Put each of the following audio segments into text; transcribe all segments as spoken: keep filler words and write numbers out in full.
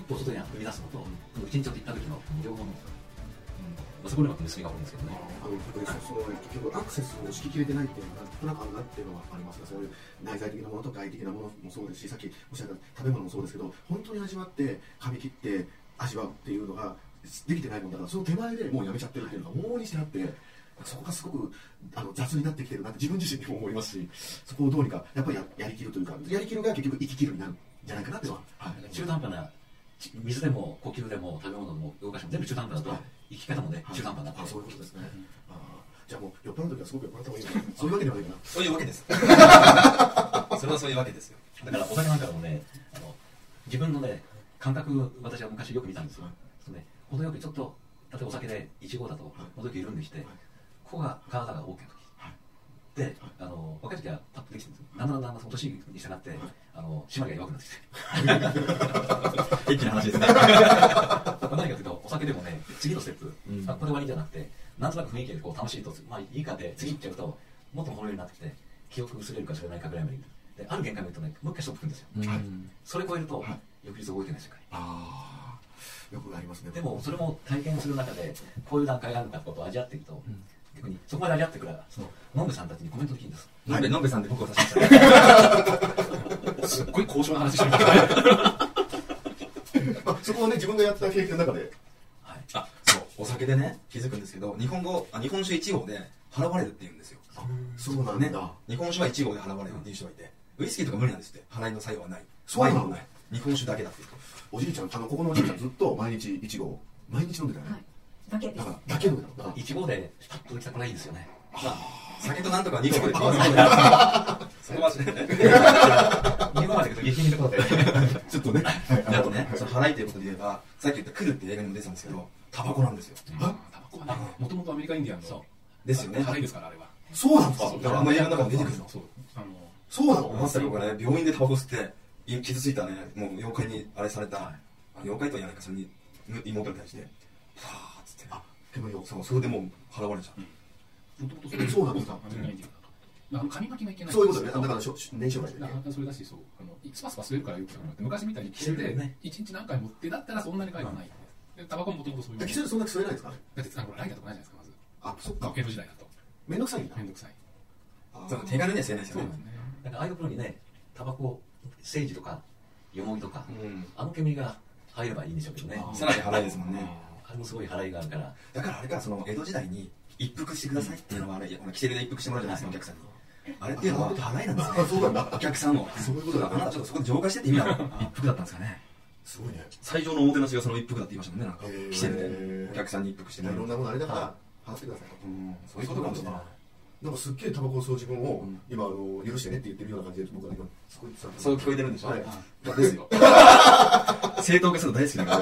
一歩外に踏み出すのと、うちにちょっと行った時の両方の、うん、そこにも結びが多いんですけどね。 あのその結局アクセスをしききれてないっていうのがなんとなくあるなっていうのはありますが、そういう内在的なものと外的なものもそうですし、さっきおっしゃった食べ物もそうですけど、本当に味わって噛み切って味わうっていうのができてないもんだから、その手前でもうやめちゃってるっていうのが往々にしてあって、そこがすごくあの雑になってきてるなって自分自身にも思いますし、そこをどうにかやっぱり や, やりきるというか、やりきるが結局生ききるになるんじゃないかなっていうのは、はい、 中途半端な水でも呼吸でも食べ物でも動かしも全部中途半端だと、はい、生き方もね、はい、中途半端になって、 あ、そういうことですね、うん、あじゃあもう酔っ払うときはすごく酔っ払った方がいいのかなそういうわけではないかなそういうわけですそれはそういうわけですよ。 だからお酒なんかでもね、あの自分のね感覚、私は昔よく見たんですよ、はい、ね、程よくちょっと例えばお酒でいち号だと程よく緩んできて、はい、ここが体が OK の時、はい、で、はい、あの若い時はパッとできてるんですよ。だんだんだんだん年に従って、はい、あの締まりが弱くなってきて一気な話ですね何かというと、お酒でもね、次のステップ、うん、あこれはいいんじゃなくて、なんとなく雰囲気でこう楽しいと、まあいいかで次行っちゃうともっとほろ酔いになってきて、記憶薄れるか知らないかぐらいまでいく。である限界まで言うとね、もう一回ストップくるんですよ、うん、それ超えると、はい、翌日覚えてない世界。 あよくありますね。 でもそれも体験する中でこういう段階があるんだってことを味わっていくと、うん、逆にそこまで味わってくれば、そののんべさんたちにコメントできるんです。 なんでのんべさんで僕を指しましたすっごい高尚な話してましたねあそこはね、自分がやった経験の中で、 はい、あそうお酒でね気づくんですけど、日本語あ日本酒いち号で払われるって言うんですよ。 そうなんだ、ね、 日本酒はいち号で払われるっていう人がいて、ウイスキーとか無理なんですって、払いの作用はない。 そうなのない、日本酒だけだっていうと、 おじいちゃん、あのここのおじいちゃんずっと毎日いち号毎日飲んでたよね、 はい、だけです。 だからだけ飲んでたの。 いち号でパッときたくないんですよね。 酒となんとかに号までそこはに号まで行くと激変のところでちょっとね、 あとね、その払いということで言えば、さっき言った「来る」って映画にも出てたんですけど、タバコなんですよ。 タバコはね、もともとアメリカインディアンのですよね。 払いですから、あれは。 そうなんですか。 だからあの映画の中に出てくるの。 そうあのそうなの。 マスターがね、病院でタバコ吸って傷ついたね、もう妖怪にあれされた、妖怪とは言わないか、それに妹に対してファーッつって、あ煙を、そうそれでもう払われちゃう。 もともとそうなんですか。 アメリカインディアンだと。あの紙巻きがいけない。 そういうことね。だから燃焼害で。それだし、そうあのスパスパ吸えるからよくなくなって、昔みたいに着せて一日何回もってだったらそんなに害はない。でタバコももともとそういう。 着せるそんな吸えないですかね。 だってあのライターとかないじゃないですかまず。 あ、そっか。 江戸時代だと。 めんどくさいんだ。 めんどくさい。 手軽には吸えないですよね。 だからああいうところにね、タバコ、セージとかヨモギとか、あの煙が入ればいいんでしょうけどね。 さらに払いですもんね。 あれもすごい払いがあるから。 だからあれからその江戸時代に一服してくださいっていうのはあれ、キセルで一服してもらうじゃないですか、お客さんに。あれっていうのは払いなんですね。 そうなんだ。 お客さんを。 そういうことだ。 あなたちょっとそこで浄化してって意味なの。一服だったんですかね。 すごいね。 最上のおもてなしがその一服だって言いましたもんね、なんか。キセルでお客さんに一服してもらう。 いろんなものあれだから払ってくださいと。 そういうことかもしれない。 なんかすっげえタバコを吸う自分を今あの許してねって言ってるような感じで僕は今すごいそう聞こえてるんでしょ。 はいですよ。正当化するの大好きだから。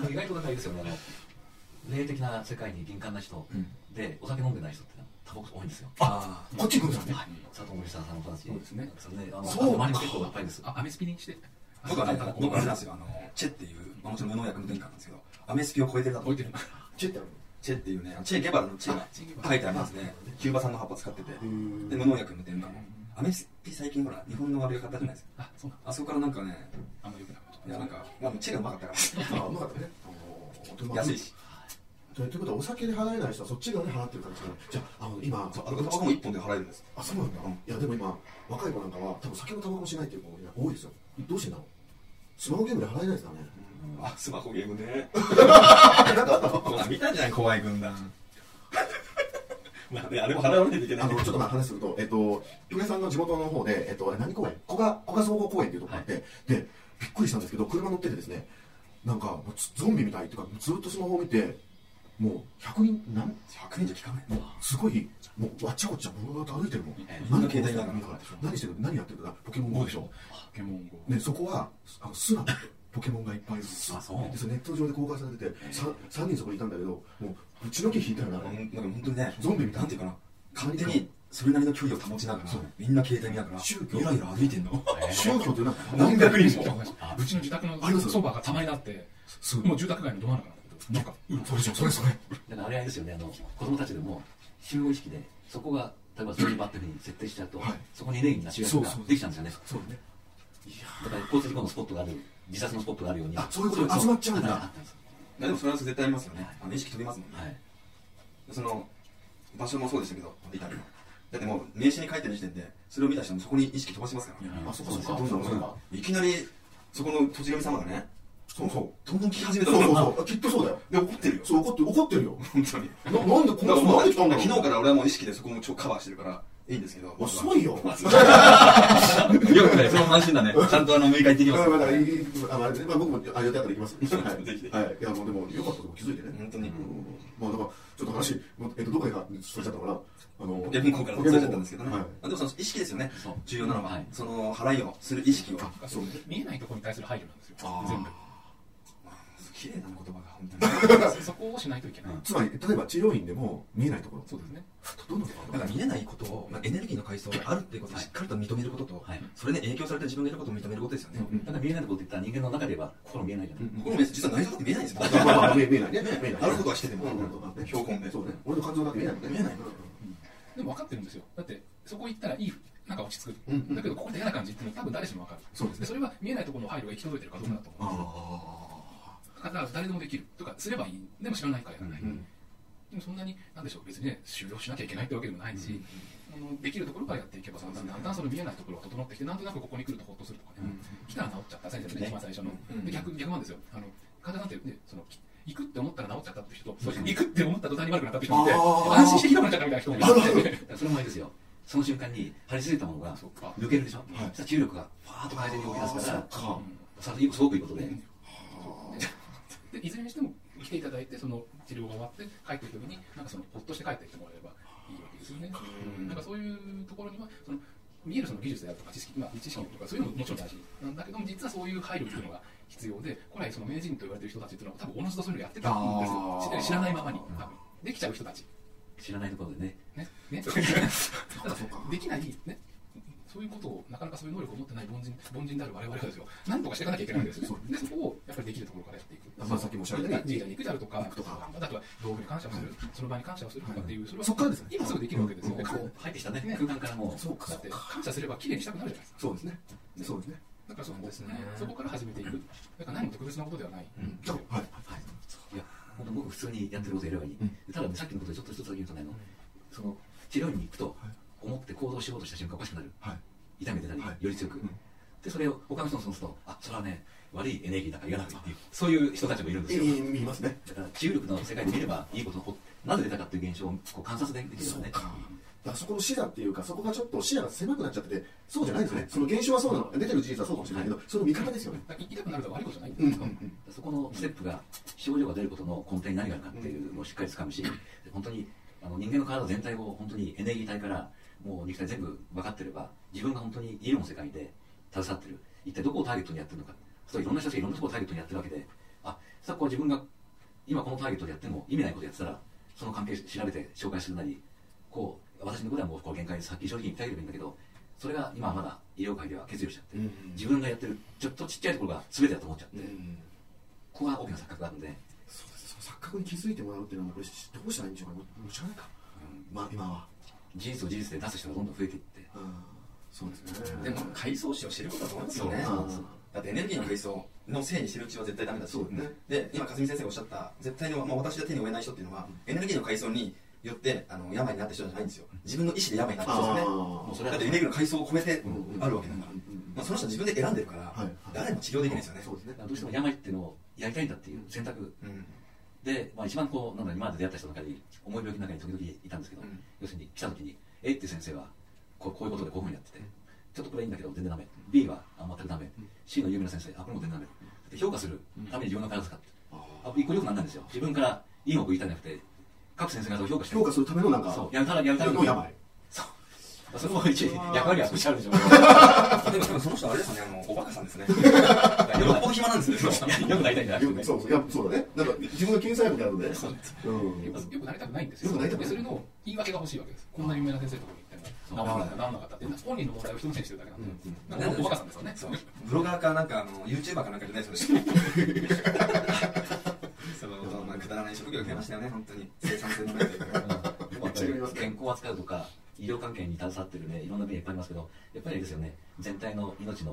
意外と高いですよね。霊的な世界に敏感な人でお酒飲んでない人ってタバコ多いんですよ。 ああ、こっち行くんですね。 佐藤森下さんの話。 そうですね。 そう、周りも結構高いです。 あ、アメスピにして。 僕はね、僕はあれなんですよ。あのチェっていうもちろん無農薬無添加なんですけど、アメスピを超えてるなと。 超えてる。 チェってある。 チェっていうね、チェゲバラのチェが書いてありますね。キューバ産の葉っぱ使ってて、で無農薬無添加のアメスピ最近ほら日本の悪い方じゃないですか。 あ、そうなん。 あそこからなんかね、 あのよくなかった。 いやなんかまあチェがうまかったから。 あ、うまかったね。 安いし。 ということはお酒で払えない人はそっち側で払ってる感じが。じゃああの今タバコも一本で払えるんです。 あ、そうなんだ。いやでも今若い子なんかは多分酒のタバコしないっていう子が多いですよ。どうしてなの？スマホゲームで払えないですかね。 あ、スマホゲームね。 なんかあったの？ 見たんじゃない怖い軍団。まあね、あれも払わないといけない。 あのちょっとまあ話すると、えっと上さんの地元の方でえっとあれ何公園？古賀古賀総合公園っていうところがあって、でびっくりしたんですけど車乗っててですね、なんかゾンビみたいっていうかずっとスマホを見て。もうひゃくにん何ひゃくにんじゃ聞かない。 もうすごいもうわっちゃこっちゃブワーッと歩いてるもん。 何携帯ながら何してる何やってるかポケモン ゴー でしょ。 ポケモン ゴー。ねそこはあの巣なんだってポケモンがいっぱいいる。あそう。でそれネット上で公開されてて三人そこにいたんだけどもううちの木引いたよな。 なんか本当にねゾンビみたいなんていうかな勝手にそれなりの距離を保ちながらみんな携帯見ながら宗教ゆらゆら歩いてんの。 宗教っていうのは何百人も。 うちの自宅のソファーがたまになってもう住宅街のど真ん中なんかそれそれそれだからあれあれですよね、あの子供たちでも集合意識でそこが例えばそういう場っていうふうに設定しちゃうと、はい、そこにエネルギーな集約ができちゃうんですよね。 そうね。 だから交通事故のスポットがある、自殺のスポットがあるように、 あ、そういうこと集まっちゃうんだ。 でもそれは絶対ありますよね。あの意識飛びますもんね。 はい、 その場所もそうでしたけど、イタリアのだってもう名刺に書いてる時点でそれを見た人もそこに意識飛ばしますからね。 あ、そこそこどんどんどんどんいきなりそこの土地神様がね、 そうそうどんどん聞き始めたそうそうそうきっとそうだよ。 で怒ってるよ。 そう怒ってる怒ってるよ。 本当に。 ななんでこの人なんで来たんだろう。 昨日から俺はもう意識でそこもちょっとカバーしてるからいいんですけど。 遅いよ。 よくね、その安心だね。ちゃんとあのむいか行ってきます。 まあいいあまあ僕もあ予定あったら行きます。はい。 ぜひ。 はい。いやもうでも良かったと気づいてね。 本当に。 まあだからちょっと話えっとどこでかそれちゃったのかな。あのポケモン ゴー から取っちゃったんですけどね。 はい。 でもその意識ですよね。重要なのははいその払いをする意識を。 そう見えないところに対する配慮なんですよ。全部。 綺麗な言葉が本当にそこをしないといけない。 つまり例えば治療院でも見えないところ。 そうですね。 どんなところ。 だから見えないことを、まあ、エネルギーの階層があるっていうことをしっかりと認めることと、はい、それで影響された自分がいることを認めることですよね。 ただ見えないことって言ったら人間の中で言えば心見えないじゃない。 心も実は内臓って見えないんですよ。 見えないね。見えない。 あることはしてても標本で。 そうね。俺の肝臓なんて見えないもんね。見えない。 でも分かってるんですよ。だってそこ行ったらいいなんか落ち着く。だけどここで嫌な感じっていうのは多分誰しも分かる。そうですね。それは見えないところの配慮が行き届いてるかどうかだと思うんですよ。だから誰でもできるとかすればいい。でも知らないからやらない。でもそんなになんでしょう別にね修行しなきゃいけないってわけでもないし、あのできるところからやっていけばだんだんだんだんその見えないところが整ってきてなんとなくここに来るとホッとするとかね。来たら治っちゃった先生ね一番最初の。で逆逆なんですよ。あの患者さんってねその行くって思ったら治っちゃったって人と行くって思った途端に悪くなったって人もいて安心してひどくなっちゃったみたいな人もいて。 それもいいですよ。その瞬間に張り付いたものが抜けるでしょ。そしたら治癒力がファーッと改善に動き出すからすごくいいことで。 でいずれにしても来ていただいてその治療が終わって帰っていく時になんかそのほっとして帰ってきてもらえればいいわけですよね。なんかそういうところにはその見えるその技術であるとか知識、まあ、知識とかそういうのももちろん大事なんだけども実はそういう配慮っていうのが必要で古来その名人と言われてる人たちっていうのは多分おのずとそういうのやってたんですよ。知らないままに多分できちゃう人たち知らないところでねねねできないねそういうことをなかなかそういう能力を持ってない凡人凡人である我々はですよ何とかしていかなきゃいけないんですよ。でそこをやっぱりできるところからやっていく。 まあさっきもおっしゃったように神社に行くであるとかあとは道具に感謝をするその場に感謝をするとかっていうそれはそこからですね今すぐできるわけですよね。 入ってきたね空間からもそうかだって感謝すればきれいにしたくなるじゃないですか。 そうですねそうですね。 だからそこですねそこから始めていく。だから何も特別なことではない。 はいはいいや本当僕普通にやってることやればいい。たださっきのことでちょっと一つだけ言うとねその治療院に行くと思って行動しようとした瞬間おかしくなる。痛めてたりより強くでそれを他の人のそうするとあそれはね悪いエネルギーだから言わなくていいっていうそういう人たちもいるんですよ。 いますね。 だから治癒力の世界で見ればいいことをなぜ出たかっていう現象をこう観察できるよね。 だからそこの視野っていうかそこがちょっと視野が狭くなっちゃっててそうじゃないんですね。その現象はそうなの出てる事実はそうかもしれないけどその見方ですよね。 痛くなると悪いことじゃないんですか。 そこのステップが症状が出ることの根底に何があるかっていうのをしっかり掴むし本当にあの人間の体全体を本当にエネルギー体からもう肉体全部分かってれば自分が本当に医療の世界で携わってる一体どこをターゲットにやってるのかそういろんな人たちがいろんなところをターゲットにやってるわけであさあこう自分が今このターゲットでやっても意味ないことやってたらその関係調べて紹介するなりこう私のことはもうこう限界ですはっきり正直に言ってあげればいいんだけどそれが今はまだ医療界では欠如しちゃって、うんうん、自分がやってるちょっとちっちゃいところが全てだと思っちゃって、うん、ここが大きな錯覚があるんでそうですその錯覚に気づいてもらうっていうのはこれどうしたらいいんでしょうかもう知らないか、うん、まあ今は事実を事実で出す人がどんどん増えていって、 うん、そうですね。 でも階層史を知ることだと思うんですよね。だってエネルギーの階層のせいにしてるうちは絶対ダメだし、ね、で今かすみ先生がおっしゃった絶対に、まあ、私が手に負えない人っていうのは、うん、エネルギーの階層によってあの病になった人じゃないんですよ。自分の意思で病になった人ですよね。もうそれだってエネルギーの階層を込めてあるわけだから、うんうんまあ、その人は自分で選んでるから、はい、誰も治療できないですよね。 そうですね。どうしても病っていうのをやりたいんだっていう選択、うんで、まあ、一番こうなんだ今まで出会った人の中で重い病気の中に時々いたんですけど、うん、要するに来た時に A っていう先生はこう、こういうことでこういうふうにやっててちょっとこれいいんだけど全然ダメ B はあ全くダメ、うん、C の有名な先生あこれも全然ダメで評価するために自分の体を使ってあ一個よくなんないんですよ。自分からいい方向言いたいんじゃなくて各先生方を評価して評価するためのなんかそうやるためやるための病そうそれも一役割は少しあるでしょうでもその人あれですねあのおバカさんですねよっぽど暇なんですねよくなりたいんじゃなくてねそうそういやそうだねなんか自分が救済力があるのでよくなりたくないんですよ。それの言い訳が欲しいわけです。こんな有名な先生のところに行っても治らない治らなかったって本人の問題を人のせいにしてるだけなんでなんかおバカさんですよね。 ブロガーかなんかあの YouTuber かなんかでねそれしてそのまあくだらない職業が増えましたよね本当に生産性のないというか健康を扱うとか医療関係に携わってるねいろんな分野いっぱいいますけどやっぱりですよね全体の命の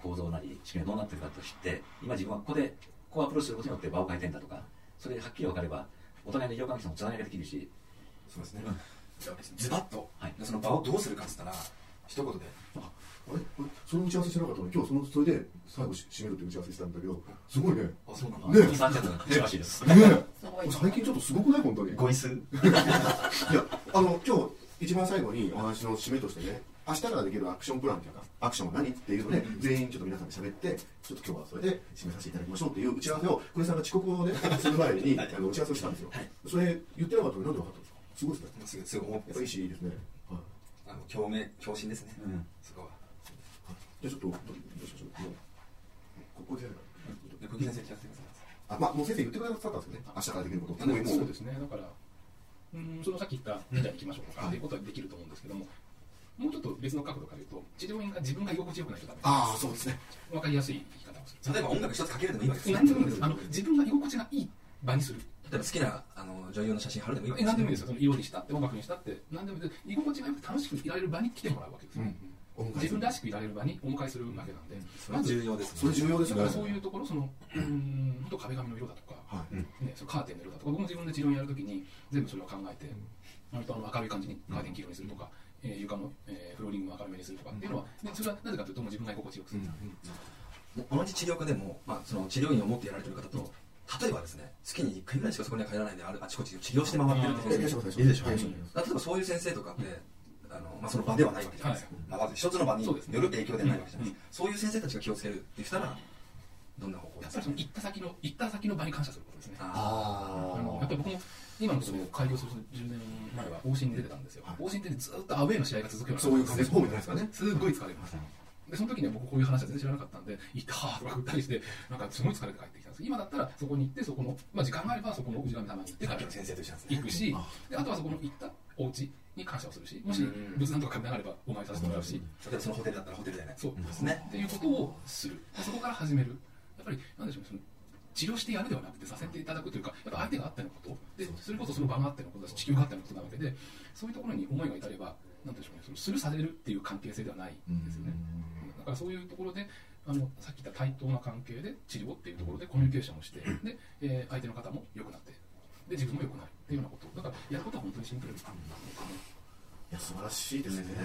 構造なり仕組みがどうなってるかと知って、今自分はここでこうアプローチすることによって場を変えてんだとか、それではっきり分かればお互いの医療関係もつながりができるし。 そうですね、 うん、 ズバッと、はい、その場をどうするかっつったら一言で、 ああれその打ち合わせしてなかったのに今日そのそれで最後締めるって打ち合わせしたんだけど、すごいね。 あ、そうなの。 ね、 に、さんちゃんのらしいです。 ね、最近ちょっとすごくない本当に。 ごいす。いや、あの今日一番最後にお話の締めとしてね、明日からできるアクションプランっていうか、アクションは何っていうので、うん、全員ちょっと皆さんで喋って、ちょっと今日はそれで締めさせていただきましょうっていう打ち合わせを、久米さんが遅刻をねする前にあの打ち合わせをしたんですよ。はい、それ言ってなかったのになんで分かったんですか。すごいですね。 すぐすぐ思って。 やっぱいいしいいですね。はい。 あの共鳴共振ですね。うん。そこは。 じゃあちょっとどうしましょう。もうここで。 小木先生聞かせてください。 あ、まあもう先生言ってくださったんですよね。明日からできること。 そうですね。だから、うん、そのさっき言った忍者に行きましょうとかっていうことはできると思うんですけども、もうちょっと別の角度から言うと、治療院が自分が居心地よくないとダメ。 ああ、そうですね。 わかりやすい言い方をする。 例えば音楽一つかけるでもいいわけです。 何でもいいです。あの自分が居心地がいい場にする。 例えば好きなあの女優の写真貼るでもいいわけです。何でもいいですよ。その色にしたって音楽にしたって何でもいいです。居心地がよく楽しくいられる場に来てもらうわけですよ。うん、自分らしくいられる場にお迎えするわけなんで、 まず重要です。 それ重要ですね。 だからそういうところ、そのうん本当壁紙の色だとか、はいね、そのカーテンの色だとか、僕も自分で治療やるときに全部それを考えて、割とあの明るい感じにカーテン黄色にするとか、えー、床の、えー、フローリングを明るめにするとかっていうのは、でそれはなぜかというともう自分が居心地よくする。 うん、同じ治療科でも、まあ、その治療院を持ってやられている方と、例えばですね、月にいっかいぐらいしかそこには帰らないで、あちこち治療して回ってるって先生いるでしょ。例えばそういう先生とかって、あのまあ、その場ではないわけじゃないですか。まあ、まず一つの場による影響ではないわけじゃないですか。そういう先生たちが気をつけるって言ったら、どんな方法ですか。 やっぱりその行った先の行った先の場に感謝することですね。 ああやっぱり僕も今のところ開業するじゅうねんまえは往診に出てたんですよ。往診ってずっとアウェーの試合が続くような、 そういう感じですかね。 すごい疲れます。でその時には僕こういう話は全然知らなかったんで、行ったーとか振ったりして、なんかすごい疲れて帰ってきたんです。今だったらそこに行って、そこの、まあ、時間があればそこの氏神様に行ってから先生と一緒行くし、であとはそこの行ったお家に感謝をするし、もし仏壇とか神があればお参りさせてもらうし、 例えばそのホテルだったらホテルでね、 そうですね、っていうことをする。そこから始める。やっぱりなんでしょうね、その治療してやるではなくてさせていただくというか、やっぱ相手があってのことで、それこそその場があってのことだし、地球があってのことなわけで、そういうところに思いが至れば、なんでしょうね、そのするされるっていう関係性ではないんですよね。だからそういうところで、あのさっき言った対等な関係で治療っていうところでコミュニケーションをして、で、えー、相手の方も良くなって、で自分も良くなるっていうようなこと、だからやることは本当にシンプルですね。 いや素晴らしいですね。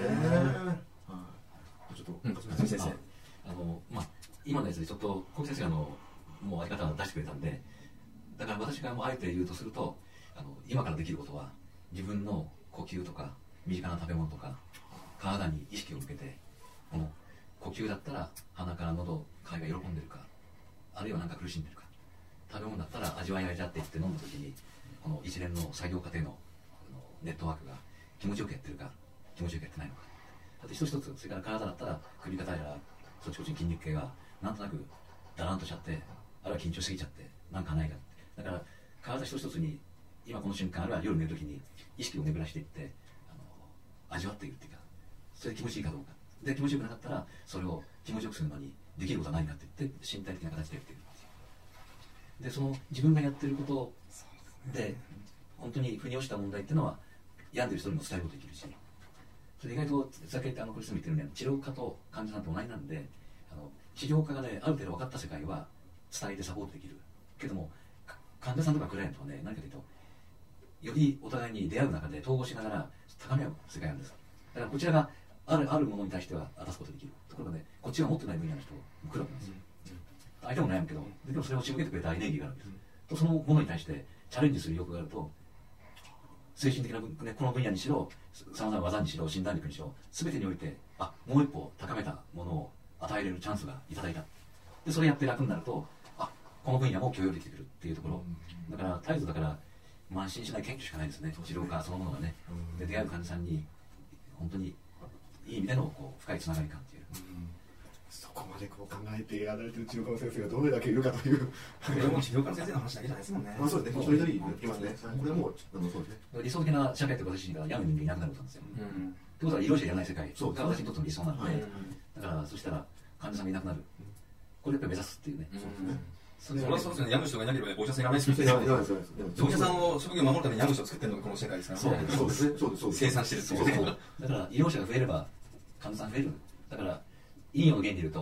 ちょっと、 うん、先生、あのまあ今のやつでちょっと小木先生がのもう相方を出してくれたんで、だから私がもうあえて言うとすると、あの今からできることは自分の呼吸とか身近な食べ物とか体に意識を向けて、この呼吸だったら鼻から喉、肺が喜んでるか、あるいは何か苦しんでるか、食べ物だったら味わい味わっていって飲んだ時にこの一連の作業過程のネットワークが気持ちよくやってるか気持ちよくやってないのか、あと一つ一つ、それから体だったら首肩やそっちこっちに筋肉系がなんとなくだらんとしちゃって、あるいは緊張しすぎちゃってなんかないか、だから体一つ一つに今この瞬間、あるいは夜寝る時に意識を巡らしていって、あの味わっているっていうか、それ気持ちいいかどうかで、気持ちよくなかったらそれを気持ちよくするのにできることは何かって言って身体的な形でやっているんですよ。でその自分がやってることで本当に腑に落ちた問題っていうのは病んでる人にも伝えることできるし、それ意外とさっき言ったあのクリスも言ってるように治療家と患者さんと同じなんで、あの治療家がねある程度分かった世界は伝えてサポートできるけども、患者さんとかクライアントはね何かというとよりお互いに出会う中で統合しながら高め合う世界なんです。だからこちらがあるあるものに対しては渡すことができるところがね、こっちが持ってない分野の人も来るわけですよ。相手も悩むけど、でもそれを仕向けてくれたエネルギーがあるんです。とそのものに対してチャレンジする欲があると、精神的な、ね、この分野にしろ、さまざまな技にしろ、診断力にしろ、全てにおいて、あ、もう一歩高めたものを与えれるチャンスがいただいた。で、それやって楽になると、あ、この分野も許容できてくるっていうところ。だから、絶えずだから、慢心しない研究しかないですね、治療家そのものがね。で、出会う患者さんに、本当にいい意味でのこう深いつながり感っていう。 そこまでこう考えてやられてる治療家の先生がどれだけいるかという。これも治療家の先生の話だけじゃないですもんね。 まあそうですね。一人一人いますね。これはもうあのそうですね。 理想的な社会って私が病む人間いなくなることなんですよ。ってことは医療者じゃない世界が私にとっての理想なので、だからそしたら患者さんがいなくなる。これやっぱり目指すっていうね。 それはそうですね。病む人がいなければお医者さんいらないですよね。お医者さんを職業を守るために病む人を作ってるのがこの世界ですからね。 そうですね。そうです。 生産してるっていう。 だから医療者が増えれば患者さん増える。だから医療の原理で言うと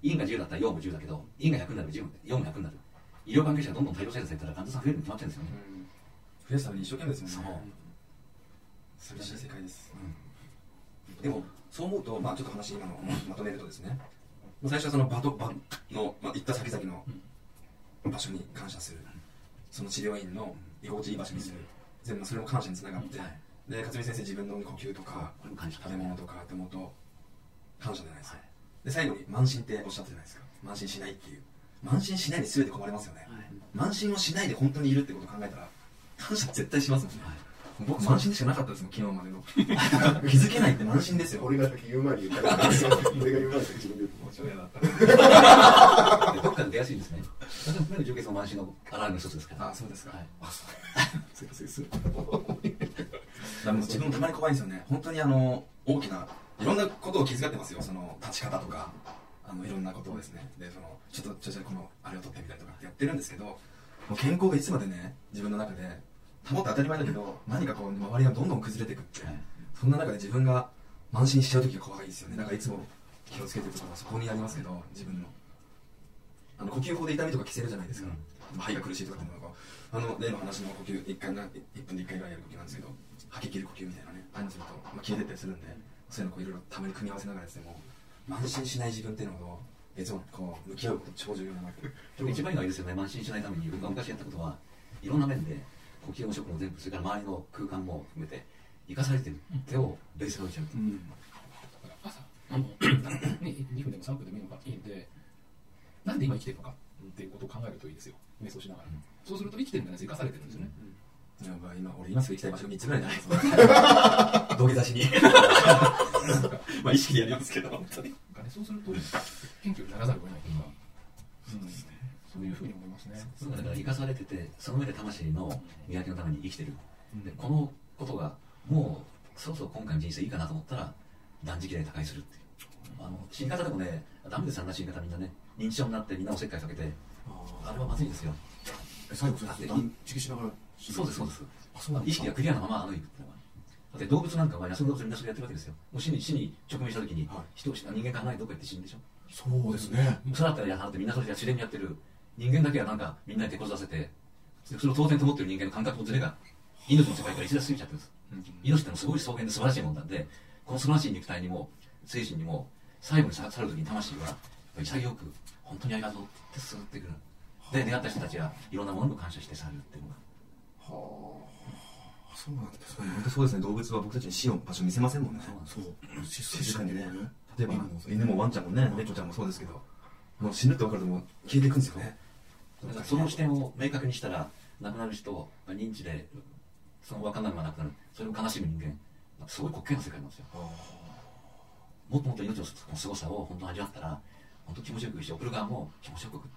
院がじゅうだったらよんもじゅうだけど、院がひゃくになればよんもひゃくになる。医療関係者がどんどん大量生産されたら患者さん増えるに決まってるんですよね。 増やすために一生懸命ですもんね。 そう寂しい世界です。でもそう思うと、まあちょっと話今のまとめるとですね、最初はその場と場の、まあ、行った先々の場所に感謝する、その治療院の居心地いい場所にする、全部それも感謝につながって、で勝美先生自分の呼吸とか食べ物とかって思うと感謝じゃないですか。で最後に慢心っておっしゃったじゃないですか。慢心しないっていう、慢心しないで全て困りますよね。慢心をしないで本当にいるってことを考えたら感謝絶対しますもんね。僕慢心でしかなかったですもん、昨日までの気づけないって慢心ですよ。 俺が先言う前に言ったから俺が言う前に自分で言うともうちょい嫌だったどっかで出やすいんですね。例えば目の充血も慢心の現れの一つですから。 あ、そうですか。 はい、 あ、そうすいませんすだ自分もたまに怖いんですよね。本当にあの大きないろんなことを気遣ってますよ。その立ち方とかあのいろんなことをですね。でそのちょっとちょっとこのあれを取ってみたりとかってやってるんですけど、もう健康がいつまでね自分の中で保って当たり前だけど、何かこう周りがどんどん崩れていくって、はい、そんな中で自分が慢心しちゃう時が怖いですよね。だからいつも気をつけてるところはそこにありますけど、自分のあの呼吸法で痛みとか消せるじゃないですか。うん、肺が苦しいとかっていうのがあの例の話の呼吸いっかいないっぷんでいっかいぐらいやる呼吸なんですけど、吐き切る呼吸みたいなね、ああいうのすると、まあ、消えてったりするんで、そういうのをいろいろたまに組み合わせながらですね、もう慢心しない自分っていうのと別にこう向き合うこと超重要なわけで、 一番いいのはいいですよね。慢心しないために僕が昔やったことはいろんな面で呼吸も食も全部、それから周りの空間も含めて生かされてる手をベースに置いちゃう、うん、 だから朝あの、ね、にふんでもさんぷんでもいいのがいいんで、なんで今生きてるのかっていうことを考えるといいですよ、瞑想しながら。うん、そうすると生きてるんじゃないですか、生かされてるんですよね。 うん、やばい、今俺今すぐ行きたい場所みっつぐらいじゃないですか土下座しにまあ意識でやりますけど本当に、ね、 そうすると謙虚にならざるを得ないというか、うん、そうですね、そういうふうに思いますね。 そうだから生かされてて、その上で魂の磨きのために生きてる。でこのことがもうそろそろ今回の人生いいかなと思ったら断食で他界するっていう。あの死に方でもね、ダメですよ、あんな死に方みんなね。認知症になってみんなおせっかいかけて、あれはまずいですよ。 最後それ断食しながら。 そうですそうです。意識がクリアなままあの行くっていうのは。だって動物なんかは休む動物みんなそれやってるわけですよ。もう死に死に直面した時に、はい、人を人間が離れてどこか行って死ぬでしょ。 そうですね。 それだったらやはってみんなそれ自然にやってる。人間だけはなんかみんなに手こずらせて、それを当然と思ってる人間の感覚のズレが命の世界から逸脱すぎちゃってるんです。うん、命ってのはすごい草原で素晴らしいもんなんで、この素晴らしい肉体にも精神にも最後に去る時に魂は潔く本当にありがとうってスーってくる。で出会った人たちはいろんなものにも感謝して去るっていうのが。 はあ、そうなんですね。 本当そうですね。動物は僕たちに死の場所見せませんもんね。 そう。 確かにね。例えば犬もワンちゃんもね、レッチョちゃんもそうですけど、もう死ぬって分かるともう消えていくんですよね。 だからその視点を明確にしたら、亡くなる人が認知でその分からないまま亡くなる、それを悲しむ人間、すごい滑稽な世界なんですよ。もっともっと命のすごさを本当に味わったら、本当気持ちよくして送る側も気持ちよく送って、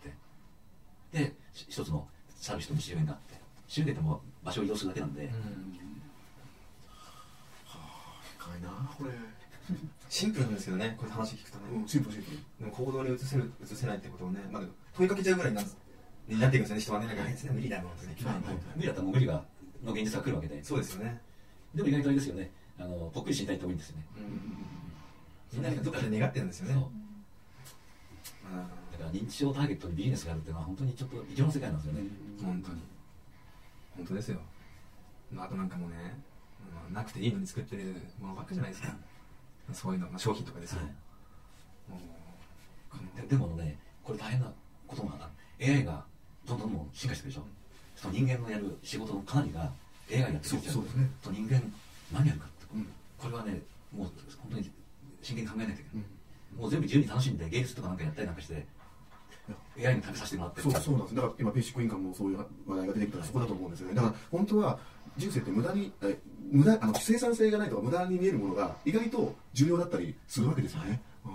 で一つの去る人に終焉があって、終焉っても場所を移動するだけなんで、うん、はあ、深いなこれ。 シンプルなんですけどね、こういう話聞くとね、 うん、シンプルシンプル。 でも行動に移せる移せないってことをね、まあ、問いかけちゃうぐらいになになっていくんですよね、人はね。なんかあいつは無理だもんってね、 無理だったらもう無理がの現実が来るわけで。 そうですよね。 でも意外とあれですよね、あのぽっくり死にたいって多いんですよね。 みんなどっかで願ってるんですよね。 だから認知症ターゲットにビジネスがあるっていうのは本当にちょっと異常な世界なんですよね。 本当に本当ですよ。あとなんかもうね、なくていいのに作ってるものばっかじゃないですか。そういうの、まあ、商品とかですよ。はい、 で, でもね、これ大変なことが エーアイ がどんどんどん進化してるでしょ。その人間のやる仕事のかなりが エーアイ がやってくれちゃう。そうですね。と人間何やるかって、うん、これはね、もう本当に真剣に考えないといけない。うん、もう全部自由に楽しんで芸術とかなんかやったりなんかして、エーアイ に食べさせてもらって。 そうそうなんです。だから今ベーシックインカムもそういう話題が出てきたらそこだと思うんですよね。だから本当は人生って無駄にえ無駄あの生産性がないとか無駄に見えるものが意外と重要だったりするわけですよね。うん、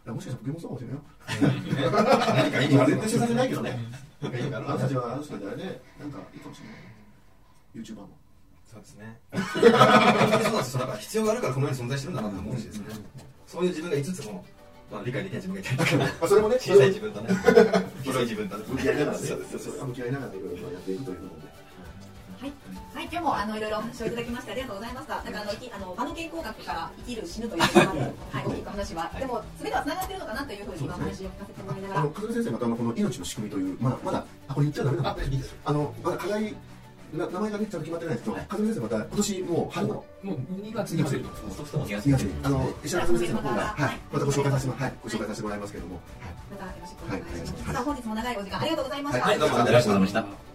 もしかしたらポケモンそうかもしれないよ。何かいいの絶対生産性ないけどね。あの人たちはあの人たちあれでなんかいいかもしれない。ユーチューバーも。 そうですね。そうなんですよ。だから必要があるからこの世に存在してるんだなと思うしですね。そういう自分がいつつも。まあ、理解できない自分がいたりとか、 それもね、 小さい自分とね、広い自分とね、 向き合いながらね、向き合いながらいろいろやっていくということで。 はい、はい、今日もあのいろいろお話をいただきましてありがとうございました。なんかあのあの場の健康学から生きる死ぬというテーマで、はい、大きく話話は、でも全てはつながってるのかなというふうに今お話を聞かせてもらいながら、 あの風先生またあのこの命の仕組みというまだまだあこれ言っちゃダメなので、あのまだ課題な名前がねちゃんと決まってないですけど、風先生また今年もう春頃もうにがつに出るとにがつにがつにあの石原風先生の方がはいまたご紹介させてはいご紹介させてもらいますけれども、 またよろしくお願いします。さあ本日も長いお時間ありがとうございました。 はい、どうもありがとうございました。